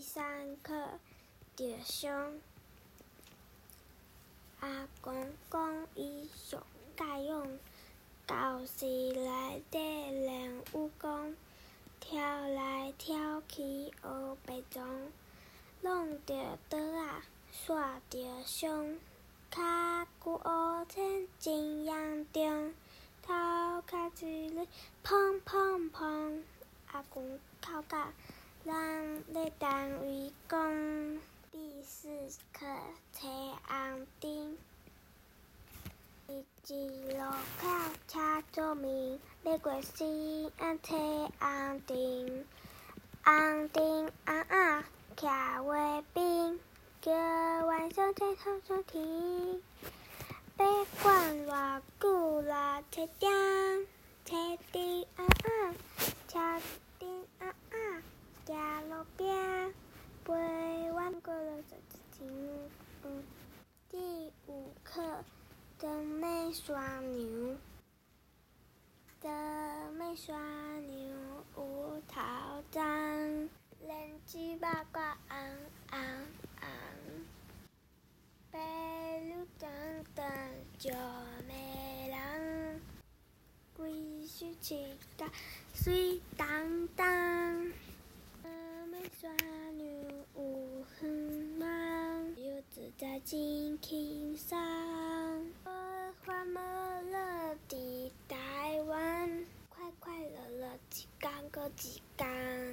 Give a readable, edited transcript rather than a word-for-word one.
3课着上阿公讲伊上介用教室内底练武功，跳来跳去学白撞，弄着刀仔煞着伤，骹骨乌青真严重，头壳一日砰砰砰，阿公哭甲人咧单位讲。第4课车红灯，一路口车做面，要过时啊车红灯，红灯红红徛话边，叫晚上车头上天。别管偌久啦，车顶红红，车顶红红，行路边。陪阮过了第5课，长尾山牛。长尾山牛有头鬃，两只目角红红红，白溜长长就迷人，规身躯甲水当当。长尾山牛有远望，游自在真轻松。我快乐伫台湾，快快乐乐一天过一天。